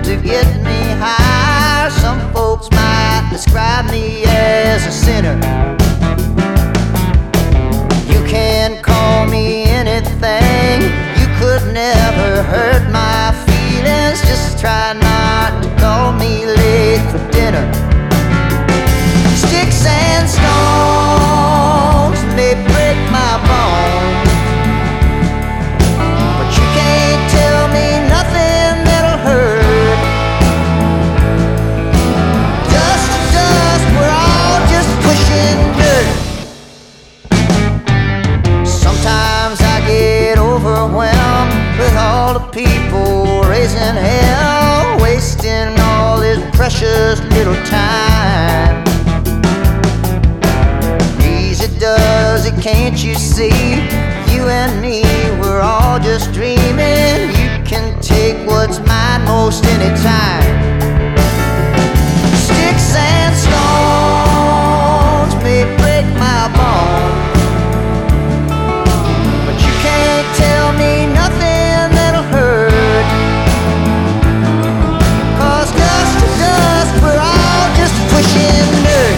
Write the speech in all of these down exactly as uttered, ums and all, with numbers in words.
to get me high. Some folks might describe me as a sinner. You can call me anything, you could never hurt my feelings. Just try not to call me late for dinner. Sticks and stones may break my bones, but you can't tell me nothing that'll hurt. Dust to dust, we're all just pushing dirt. Sometimes I get overwhelmed with all the people raising hell, wasting all this precious little time. Does it, can't you see? You and me, we're all just dreaming. You can take what's mine most anytime. Sticks and stones may break my bones, but you can't tell me nothing that'll hurt. 'Cause dust to dust, we're all just pushing dirt.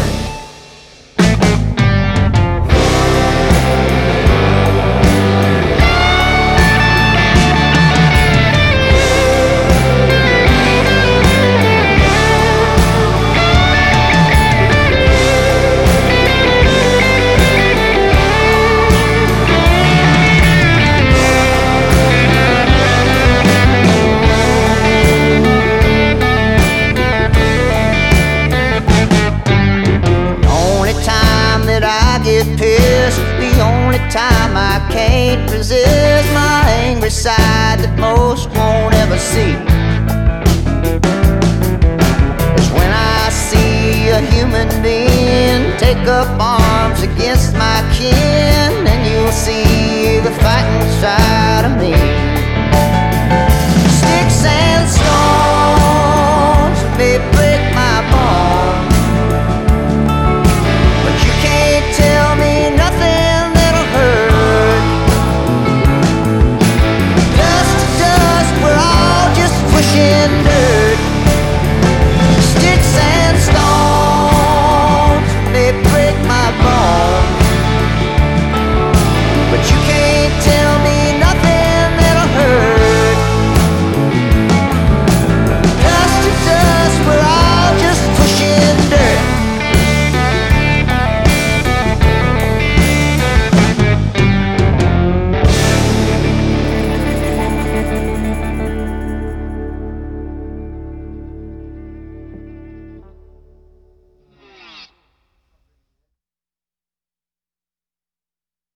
Pissed, the only time I can't resist my angry side that most won't ever see, is when I see a human being take up arms against my kin, and you'll see the fighting side